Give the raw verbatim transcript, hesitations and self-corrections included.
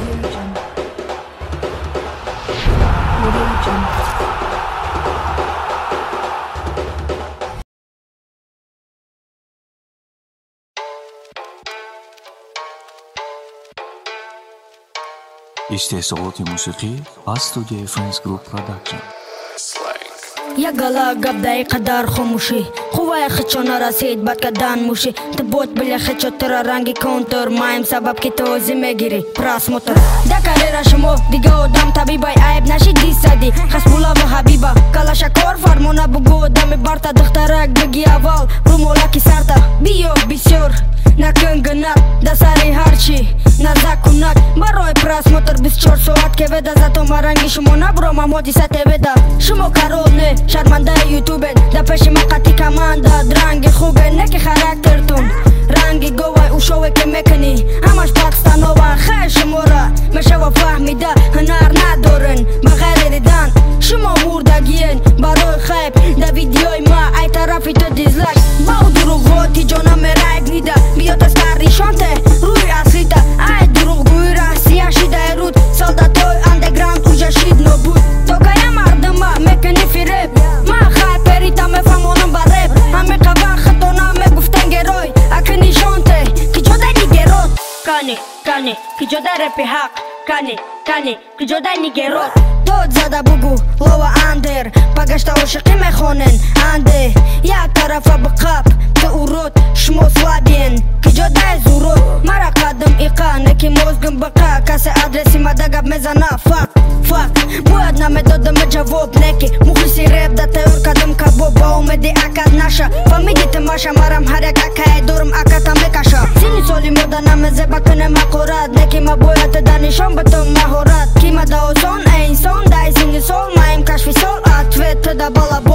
اشتهي صوتي موسيقي استوديو فريندز جروب برودكشن. Я гала габдай қадар хомуши Хувай хичо нарасид бад кадан муши Ты бот бля хичо тера ранги контур Маем сабаб ки то зимегири просмотр Да карьера шумо дига одам табибай айб наши дисади Хасбула ва хабиба калашакор фармона бугу одами барта духтарак беги авал румолаки сарта Биё бисёр накын гынат да сари ҳарчи назакунак барои просмотр бисту чор соат ке веда зато маранги шумо набро мамодиса теведа шумо каролне шармандаи ютубен да пеши мақати команда ранги хубе неки характертун ранги говай ушове ке мекунӣ ҳамаш пакстанова хай шумора мешава фаҳмида ҳунар надорин ба ғайри дидан шумо мурдагиен барои хайп да видеои ма ай тарафи ту дизлайк бау дуруғоти ҷона мерайб нида биёд аз каришонте рӯи аслита ай дуруғгӯи россия шидаи руд солдатои андеграунд уже шид нобуд то кая мардума мекунӣ фиреб ма хайперита мефаҳмонам ба реп ҳами қаван хатона мегуфтан герой аки нишонте ки ҷодай нигерот кани кани ки ҷодай репи ҳақ кани кани ки ҷодай нигерот дод зада бугу лова андер пагашта ошиқӣ мехонен анде як тарафа биқаб ту урод шумо слабиен ки ҷодай зурод мара қадам иқа неки мозгим биқа касе адреси мадагаб мезана фак фак бояд намедодама ҷавоб неки мухлиси реп да тайёр кадам кабоб ба умеди акад наша фамидити маша марам ҳар як акае дорам аката мекаша сини соли мода намезеба кунем ҳақорат неки ма бояд да нишон битум маҳорат ки мада осон ай инсон дай сини сол маем кашфи сол ответ да бала